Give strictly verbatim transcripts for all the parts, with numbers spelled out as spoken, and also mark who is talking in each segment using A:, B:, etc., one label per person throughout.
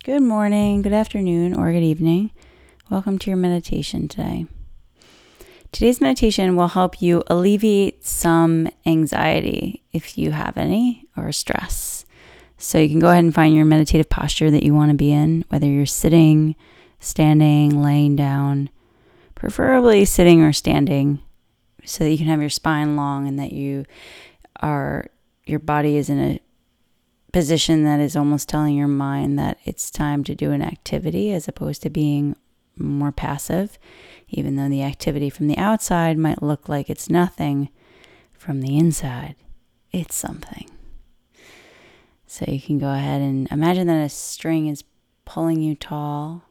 A: Good morning, good afternoon, or good evening. Welcome to your meditation today. Today's meditation will help you alleviate some anxiety if you have any, or stress. So you can go ahead and find your meditative posture that you want to be in, whether you're sitting, standing, laying down, preferably sitting or standing, so that you can have your spine long and that you are, your body is in a position that is almost telling your mind that it's time to do an activity as opposed to being more passive, even though the activity from the outside might look like it's nothing. From the inside, it's something. So you can go ahead and imagine that a string is pulling you tall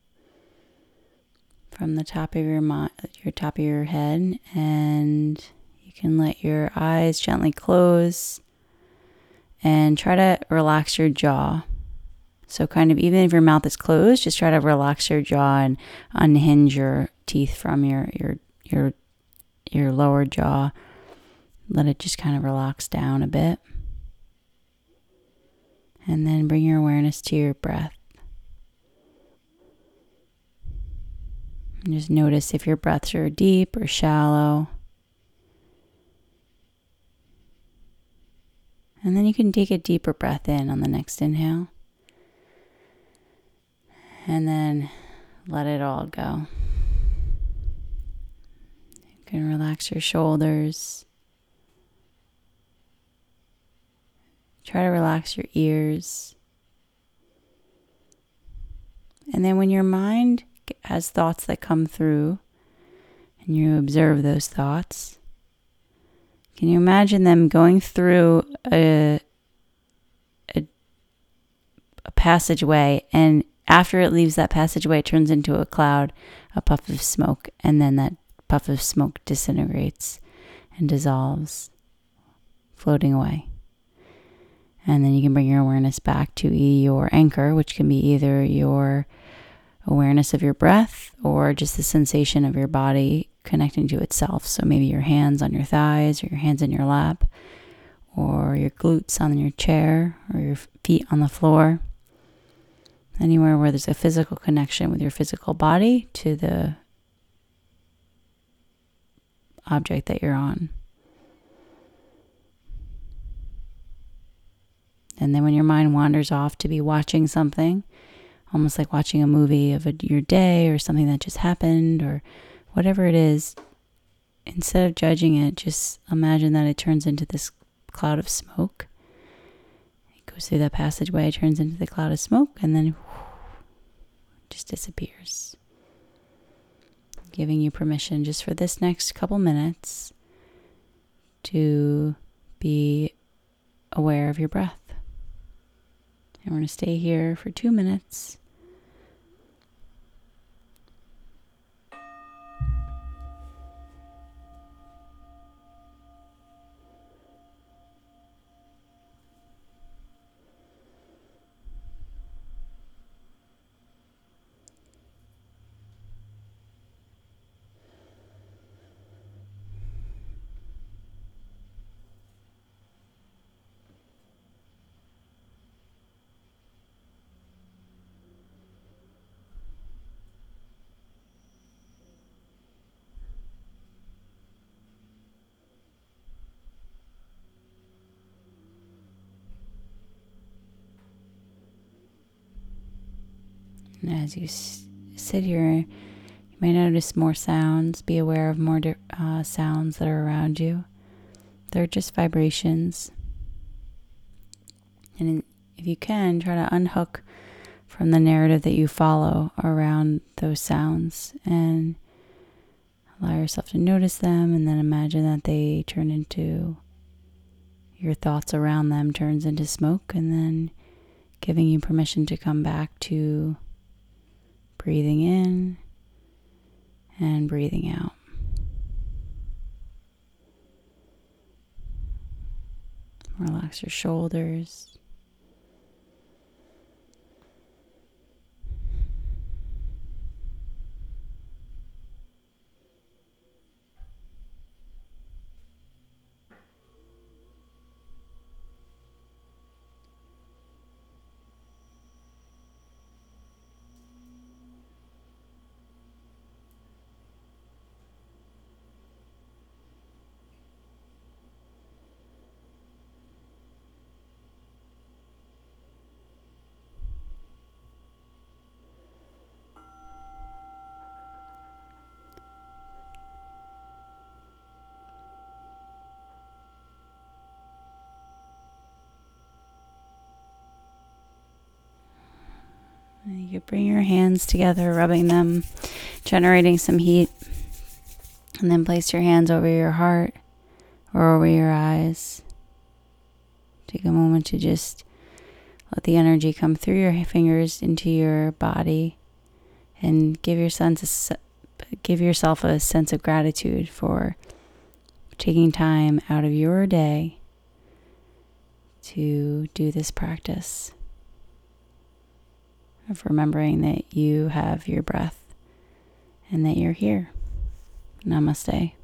A: from the top of your mo- your top of your head, and you can let your eyes gently close and try to relax your jaw. So kind of, even if your mouth is closed, just try to relax your jaw and unhinge your teeth from your your your your lower jaw. Let it just kind of relax down a bit. And then bring your awareness to your breath. And just notice if your breaths are deep or shallow. And then you can take a deeper breath in on the next inhale. And then let it all go. You can relax your shoulders. Try to relax your ears. And then when your mind has thoughts that come through, and you observe those thoughts, can you imagine them going through a, a, a passageway, and after it leaves that passageway, it turns into a cloud, a puff of smoke, and then that puff of smoke disintegrates and dissolves, floating away. And then you can bring your awareness back to your anchor, which can be either your awareness of your breath or just the sensation of your body connecting to itself. So maybe your hands on your thighs, or your hands in your lap, or your glutes on your chair, or your feet on the floor. Anywhere where there's a physical connection with your physical body to the object that you're on. And then when your mind wanders off to be watching something, almost like watching a movie of a, your day or something that just happened or whatever it is, instead of judging it, just imagine that it turns into this cloud of smoke. It goes through that passageway, turns into the cloud of smoke, and then whoosh, just disappears. Giving you permission just for this next couple minutes to be aware of your breath. And we're going to stay here for two minutes. And as you s- sit here, you may notice more sounds. Be aware of more di- uh, sounds that are around you. They're just vibrations. And in, if you can, try to unhook from the narrative that you follow around those sounds and allow yourself to notice them, and then imagine that they turn into, your thoughts around them turns into smoke, and then giving you permission to come back to breathing in and breathing out. Relax your shoulders. You could bring your hands together, rubbing them, generating some heat. And then place your hands over your heart or over your eyes. Take a moment to just let the energy come through your fingers into your body and give your sense a, give yourself a sense of gratitude for taking time out of your day to do this practice of remembering that you have your breath and that you're here. Namaste.